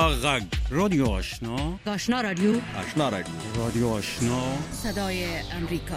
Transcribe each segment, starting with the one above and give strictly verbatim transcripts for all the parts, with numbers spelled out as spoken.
غږ رادیو آشنا آشنا رادیو آشنا رادیو رادیو آشنا صدای امریکا.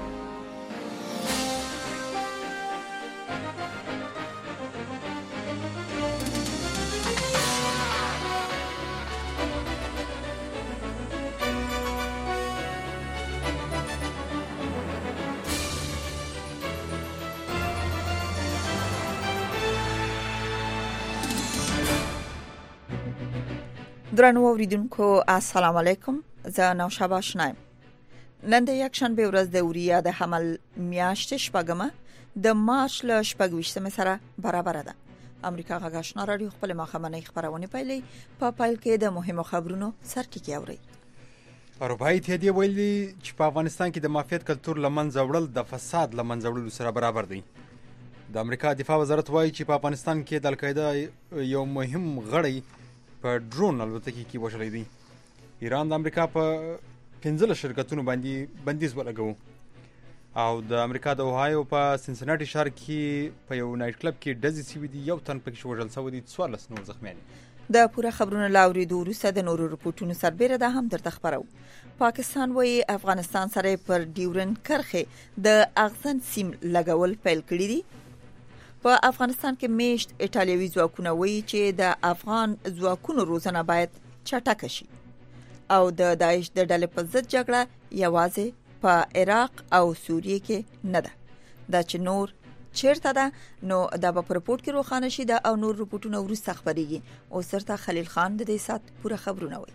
درنو اوریدونکو السلام علیکم. زه نوشابه آشنایم. نن د یک شنبه ورځ د اوریا د حمل میاشت شپږمه د مارچ ل شپږویشتمه سره برابر ده. امریکا غږ آشنا رادیو خپل مخامنۍ خبرونه پیلي په پایل کې د مهمو خبرونو سرټکی اوري. اروپایي اتحادیه ویلي چې په افغانستان کې د مافیات کلتور لمنځه وړل د فساد لمنځه وړلو سره برابر دی. د امریکا دفاع وزارت وایي چې په افغانستان کې د القاعده یو مهم غړی په ډرون الوتکې کې وشلې دي. ایران د امریکا په پنځه شرکتونو باندې بندیز ولګاوه او د امریکا د اوهایو په سنسناټي ښار کې په یو نایټ کلب کې ډزې شوې دي. یو تن پکې وژل شوی دی، څوارلس نور زخمیان دي. د پوره خبرونو لاوریدو وروسته د نورو رپورټونو سربېره ده هم درته خبرو. پاکستان وایي افغانستان سره پر ډیورن کرخه د اغزن سیم لګول پیل کړی دي. په افغانستان کې میشت ایټالوي ځواکونه وایي چې د افغان ځواکونو روزنه باید چټک شي او د داعش د ډلې په ضد جګړه یوازې په عراق او سوریه کې نه ده. دا چې نور چیرته ده نو دا په رپورت کې روښانه شي. دا او نور رپورټونه وروسته خبريږي. او سرته خلیل خان د دې سات پوره خبرونه وایي.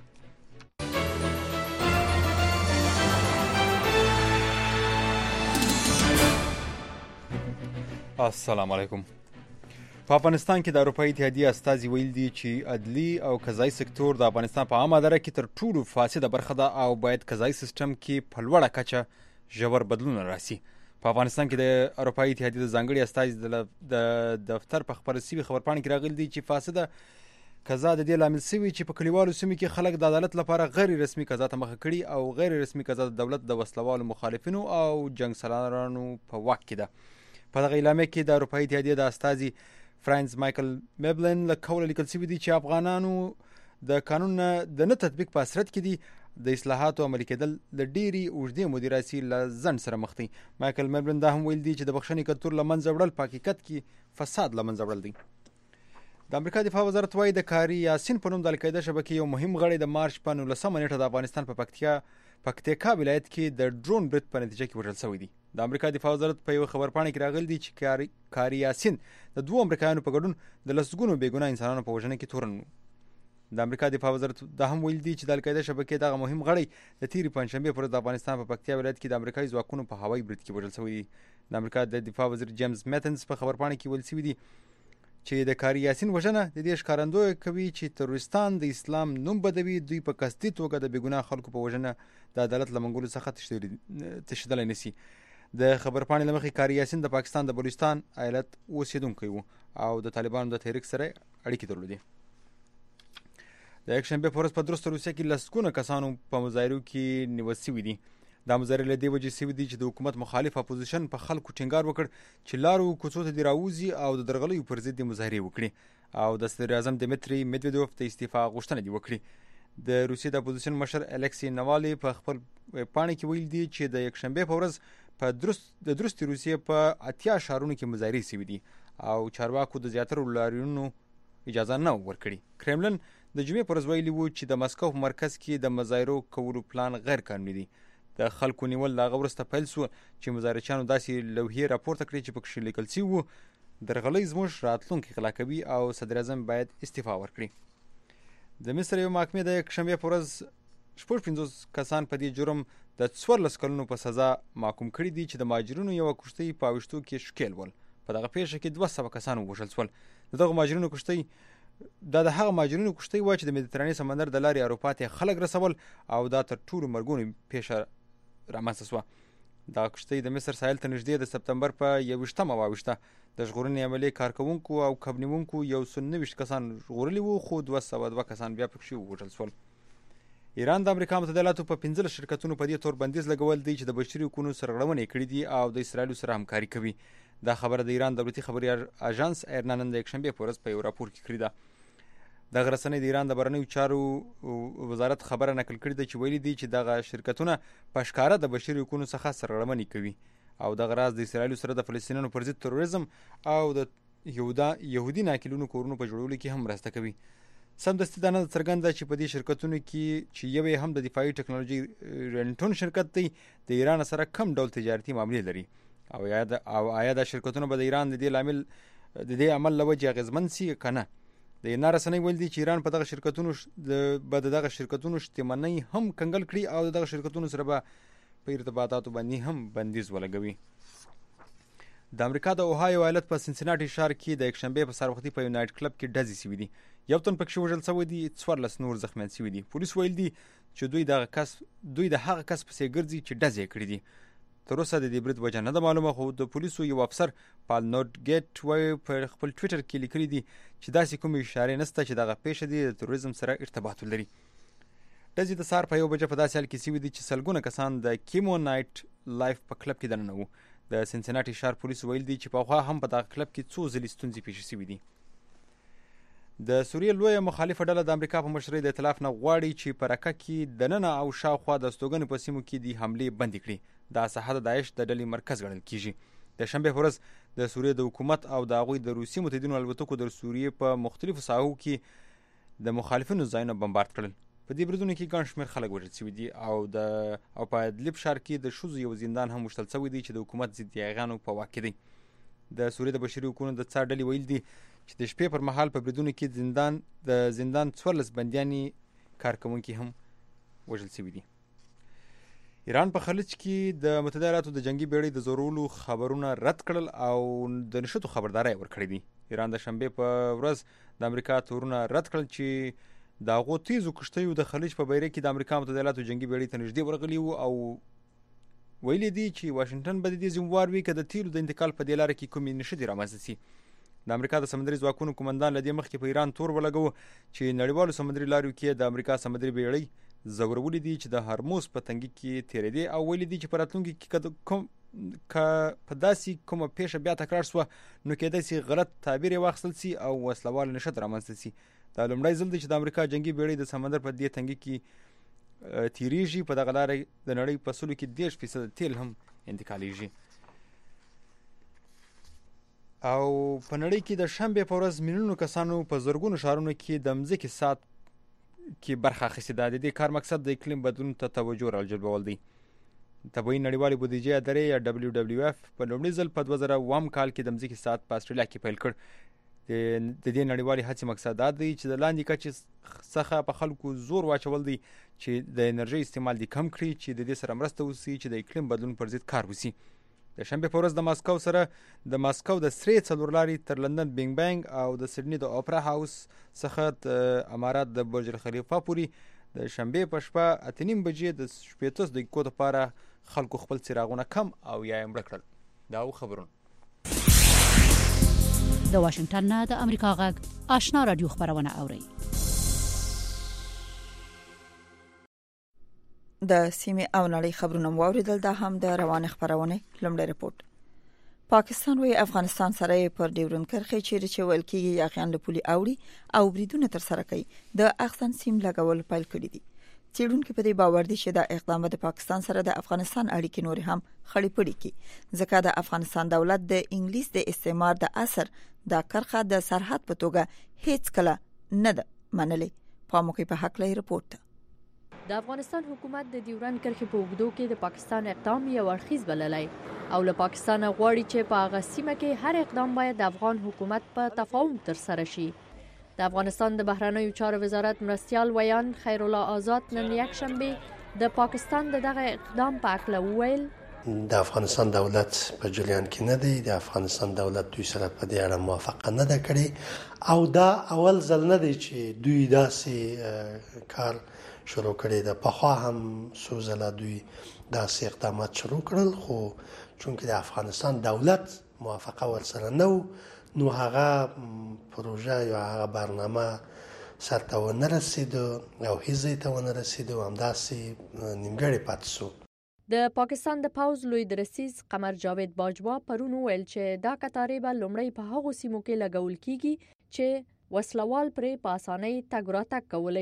السلام علیکم. په افغانستان کې د اروپایي اتحادیه استازي ویل دي چې عدلي او قضایي سکتور د افغانستان په عامه اداره کې تر ټولو فاسده برخه ده او باید قضایي سیستم کې په لوړه کچه ژور بدلون راسي. په افغانستان کې د اروپایي اتحادیه د ځانګړي استازي د دفتر په خبر سوي خبرپاڼه کې راغلي دي چې فاسده قضا د دې لامل سوي چې په کلیوالو سیمو کې خلک د عدالت لپاره غیر رسمي قضا ته مخه کړي او غیر رسمي قضا د دولت د وسلوالو مخالفینو او جنگ سالارانو په واک کې ده. په دغه اعلامیه کې د اروپایي اتحادیه د استازي فرانس مایکل میبلن له قوله لیکل شوي دي چې افغانانو د قانون د نه تطبیق په اثرت کې دي د اصلاحاتو عملي کېدل له ډېرې اوږدې مودې راځي له ځنډ سره مخ دي. مایکل میبلن دا هم ویل دي چې د بخښنې کلتور له منځه وړل په حقیقت کې فساد له منځه وړل دي. د امریکا دفاع وزارت وایي د کاري یاسین په نوم د القاعده شبکې یو مهم غړی د مارچ په نولسمه نیټه د افغانستان په پکتیا پکتیکا ولایت کې د ډرون برید په نتیجه کې وژل شوی دی. د امریکا دفاع وزارت په یو خبرپاڼه کې راغلی دی چې کاری کاری یاسین د دوه امریکایانو په ګډون د لسګونو بېګناه انسانانو په وژنه کې تورن و. د امریکا دفاع وزارت دا هم ویل دی چې د القاعده شبکې دغه مهم غړی د تیرې پنځشنبې پر د افغانستان په پکتیا ولایت کې د امریکایي ځواکونو په هوایي برید کې وژل شوی دی. د امریکا د دفاع وزیر جیمز میتنز په خبرپاڼه کې ویل شوی دی چې د کاری یاسین وژنه د دې ښکارندوی کوي چې تروریستان د اسلام نوم بدوي. دوی په قصدي توګه د بېګناه خلکو په وژنه د عدالت له منګولو څخه تښتېدلی نشي. د خبرپاڼې له مخې کاری یاسین د پاکستان د بلوچستان ایالت اوسېدونکی و او د طالبانو د تحریک سره اړیکې درلودې. د یکشنبې په ورځ په درسته روسیه کې لسګونه کسانو په مظاهرو کې نیول شوي دي. دا مظاهرې له دې وجې شوي دي چې د حکومت مخالف اپوزیشن په خلکو ټینګار وکړ چې لارو کوڅو ته دې راوځي او د درغلیو پر ضد مظاهرې وکړي او د صدر اعظم دمیتري میدویدوف د استعفا غوښتنه دې وکړي. د روسیې د اپوزیشن مشر الکسی ناوالي په خپل پاڼې کې ویل دي چې د یکشنبې په ورځ په درست د درستي روسیې په اتیا ښارونو کې مظاهرې شوي دي او چارواکو د زیاترو لاریونونو اجازه نه ورکړي. کرملن د جمعې په ورځ ویلي وو چې د مسکو په مرکز کې د مظاهرو کولو پلان غیر قانوني دی. د خلکو نیول له هغه وروسته پیل شو چې مظاهرچیانو داسې لوحې راپورته کړې چې پکې لیکل شوي وو درغلۍ زموږ راتلونکی غلا کوي او صدر اعظم باید استعفا ورکړي. د مصر یو محکمې د یکشنبې په ورځ شپږ پنځوس کسان په دې جرم د څوارلس کلونو په سزا محکوم کړي دي چې د مهاجرینو یوه کښتۍ په اوښتو کې ښکېل ول. په دغه پیښه کې دوه سوه کسان ووژل شول. د دغو مهاجرینو کښتۍ دا د هغه مهاجرینو کښتۍ وه چې د مدیترانې سمندر د لارې اروپا ته خلک رسول او دا تر ټولو مرګونو پیښه رامنځته شوه. دا کښتۍ د مصر ساحل ته نږدې د سپتمبر په یوویشتمه واوښته. د ژغورنې عملې کارکوونکو او کبنیونکو یو سل نویشت کسان ژغورلي وو خو دوه سوه دوه کسان بیا پکښې ووژل شول. ایران د امریکا متحده ایالاتو په پنځلس شرکتونو په دې تور بندیز لګول دی چې د بشري حقوقو سرغړونې کړې دي او د اسرائیلو سره همکاري کوي. دا خبره د ایران دولتي خبري اژانس ایرنا نن د یکشنبې په ورځ په یو راپور کې کړې ده. د رسنۍ د ایران د بهرنیو چارو وزارت خبره نقل کړې ده چې ویلي دي چې دغه شرکتونه په ښکاره د بشري حقوقو څخه سرغړونې کوي او دغه راز د اسرائیل سره د فلسطینیانو پر ضد تروریزم او د یهودا یهودي ناکلونو کورونو په جوړولو کې هم مرسته کوي. سمدستي دا نه څرګنده چې په دې شرکتونو کې چې یو هم د دفاعي ټکنالوژي رینټون شرکت دی د ایران سره کم ډول تجارتي معاملې لري او یا د او آیا د شرکتونو به د ایران د دې لامل د دې عمل لوجه اغیزمن سي کنه. د ایران رسنۍ ویل دي چې ایران په دغه شرکتونو د بد دغه شرکتونو شتمنۍ هم کنګل کړي او دغه شرکتونو سره به په ارتباطاتو باندې هم بندیز ولګوي. د امریکا د اوهایو ایالت په سنسناټي ښار کې د یکشنبه په سهار وختي په یونایټ کلب کې ډزې شوې دي. یو تن پکې وژل شوی دی، څوارلس نور زخمیان شوي دي. پولیس ویل دي چې دوی دغه کس دوی د هغه کس پسې ګرځي چې ډزې کړې دي. تر اوسه د دې برید وجه نه ده معلومه، خو د پولیسو یو افسر پال نوټ ګیټ وایي په خپل ټویټر کې لیکلي دي چې داسې کومې اشارې نشته چې دغه پیښه دي د تروریزم سره ارتباط ولري. ډزې د سهار په یو بجه په داسې حال کې شوي دي چې سلګونه کسان د کیمو نایټ لایف په کلب کې دننه وو. د سنسناټي ښار پولیسو ویل دي چې پخوا هم په دغه کلب کې څو ځلې ستونزې پیښې شوي دي. د سوریې لویه مخالفه ډله د امریکا په مشرۍ د ائتلاف نه غواړي چې په رقه کې دننه او شاوخوا د استوګنې په سیمو کې د حملې بندې کړي. دا ساحه د داعش د ډلې مرکز ګڼل کیږي. د شنبه په ورځ د سوریې د حکومت او د هغوی د روسي متحدینو الوتکو د سوریې په مختلفو ساحو کې د مخالفینو ځایونه بمبارد کړل. په دې بریدونو کې ګڼ شمېر خلک وژل شوي دي او د او په ادلب ښار کې د ښځو یو زندان هم وشتل شوی دی چې د حکومت ضد یاغیانو په واک کې دی. د سوریې د بشري حقوقو د څار ډلې ویل دي چې د شپې پر مهال په بریدونو کې زندان د زندان څوارلس بندیانې کارکوونکي هم وژل شوي دي. ایران په خلیج کې د متحده ایالاتو د جنگي بیړۍ د زورولو خبرونه رد کړل او د نشټو خبرداري ورکړې دي. ایران د شنبه په ورځ د امریکا تورونه رد کړل چې د هغو تیزو کښتیو د خلیج په بیړۍ کې د امریکا متحده ایالاتو جنگي بیړۍ ته نږدې ورغلي وو او ویلي دي چې واشنګټن به د دې ذمہوار وي که د تیلو د انتقال په دې لاره کې کومې نښتې رامنځته سي. د امریکا د سمندري ځواکونو قومندان له دې مخکې په ایران تور ولګو چې نړیوالو سمندري لاریو کې د امریکا سمندري بیړۍ زورولې دي چې د هرموز په تنګي کې تیرېدې او ویلي دي چې په راتلونکي کې کوم که په داسې کومه پیښه بیا تکرار شوه نو کېدای شي غلط تعبیر یې واخیستل سي او وسلوال نښت رامنځته سي. دا لومړی ځل دی چې د امریکا جنگي بیړۍ د سمندر په دې تنګي کې تیریږي. په دغه لاره د نړۍ په سلو کې دېرش فیصد تیل هم انتقالیږي. او په نړۍ کې د شنبه په ورځ میلیونونو کسانو په زرګونو ښارونو کې د مځکې ساعت کې برخه اخیستې ده. د دې کار مقصد د اقلیم بدلون ته توجه راجلبول دی. طبیعي نړیوالې بودیجې ادارې یا دبلیو دبلیو اف په لومړي ځل په دوه زره اووم کال کې د مځکې ساعت په استرالیا کې پیل کړ. د دې نړیوالې هڅې مقصد دا دی چې د لاندې کچې څخه په خلکو زور واچول دی چې د انرژۍ استعمال دې کم کړي چې د دې سره مرسته وشي چې د اقلیم بدلون پر ضد کار وشي. د شنبه په ورځ د ماسکو سره د ماسکو د سرې څلورلارې تر لندن بینګ بانګ او د سډني د اپرا هاوس څخه د امارات د برج الخلیفه پورې د شنبه په شپه اته نیم بجې د شپېته دقیقو لپاره خلکو خپل څراغونه کم او یا یې مړه کړل. دا خبرونه د واشنگټن نه د امریکا غږ آشنا رادیو خبرونه اوري. د سیمه او نړۍ خبرونه واوریدل. دا هم د روان خبرونه لومړی رپورت. پاکستان وی افغانستان سره پر ډیورن کرښې چیرې چې ویل کېږي یاغیان له پولي اوړي او بریدونه تر سره کوي د اغسن سیم لګول پیل کړی دي. څېړونکو په دې باور دي چې دا اقدام د پاکستان سره د افغانستان اړیکې نور هم خړې پړې کړي ځکه د افغانستان دولت د انګلیس د استعمار د اثر دا کرخه د سرحد په توګه هیڅ کله نه ده منلې. په موقع په حق لري رپورت. د افغانستان حکومت د ډیورن کرښې په اوږدو کې د پاکستان اقدام یو اړخیز بللی او له پاکستان غواړي چې په هغه سیمه کې هر اقدام باید د افغان حکومت په تفاهم تر سره شي. د افغانستان د بهرنیو چارو وزارت مرستیال ویان خیر الله آزاد نن یک شنبه د پاکستان د دغه اقدام په اړه وویل د افغانستان دولت په جریان کې نه دی. د افغانستان دولت دوی سره په دې اړه موافقه نه ده کړې او دا اول ځل نه دی چې دوی داسې کار شروع کړی ده. پخوا هم څو ځله دوی داسې اقدامات شروع کړل خو چونکې د افغانستان دولت موافقه ورسره نه و نو هغه پروژه یا هغه برنامه سرته ونه رسیده او هیڅ ځای ته ونه رسیده او همداسې نیمګړی پاتې شو. د پاکستان د پوځ لوی درسیز قمر جاوید باجوا پرون ویل چې دا کتارې به لومړی په هغو سیمو کې لګول کیږي چې وسلوال پرې په اسانۍ تګ راتګ کولی